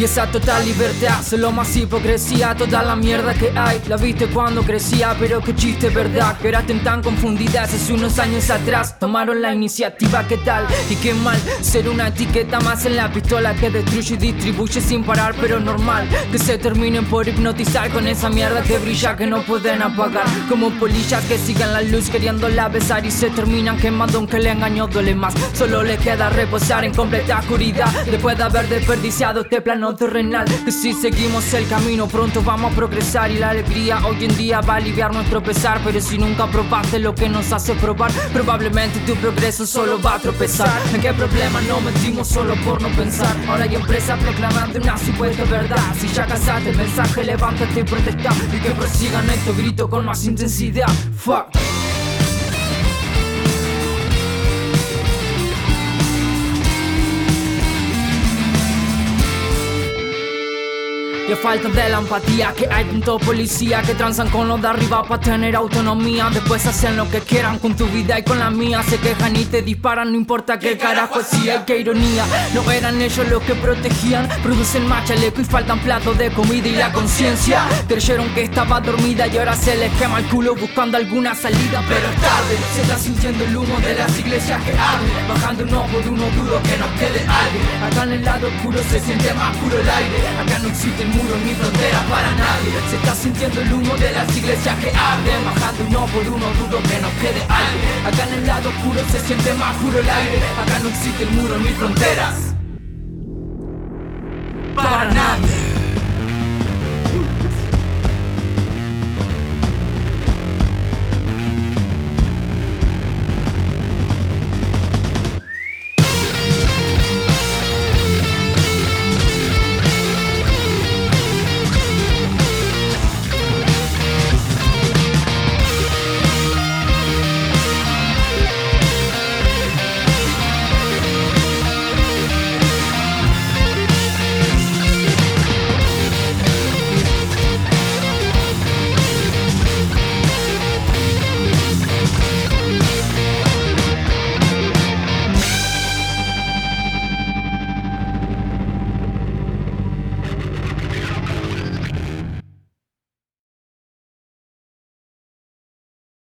y esa total libertad, solo más hipocresía. Toda la mierda que hay, la viste cuando crecía, pero qué chiste, verdad, que eras tan confundida hace unos años atrás. Tomaron la iniciativa, ¿qué tal? Y qué mal, ser una etiqueta más en la pistola que destruye y distribuye sin parar, pero normal que se terminen por hipnotizar con esa mierda que brilla, que no pueden apagar. Como polillas que sigan la luz queriéndola besar y se terminan quemando, aunque le engañó duele más. Solo le queda reposar en completa oscuridad después de haber desperdiciado este plano terrenal. Que si seguimos el camino pronto vamos a progresar, y la alegría hoy en día va a aliviar nuestro pesar. Pero si nunca probaste lo que nos hace probar, probablemente tu progreso solo va a tropezar. ¿En qué problema nos metimos solo por no pensar? Ahora hay empresas proclamando una supuesta verdad. Si ya cazaste el mensaje, levántate y protesta, y que prosigan estos gritos con más intensidad. Fuck. Y a falta de la empatía, que hay tanto policía que transan con los de arriba para tener autonomía. Después hacen lo que quieran con tu vida y con la mía. Se quejan y te disparan, no importa qué carajo hacía. Qué ironía, no eran ellos los que protegían. Producen más chaleco y faltan platos de comida y la conciencia. Creyeron que estaba dormida y ahora se les quema el culo buscando alguna salida. Pero es tarde, se está sintiendo el humo de las iglesias que arden. Bajando uno por uno dudo que nos quede aire. Acá en el lado oscuro se siente más puro el aire. Acá no existe muro ni frontera para nadie. Se está sintiendo el humo de las iglesias que arden. Bajando uno por uno dudo que nos quede aire. Acá en el lado oscuro se siente más puro el aire. Acá no existe el muro ni fronteras para nadie.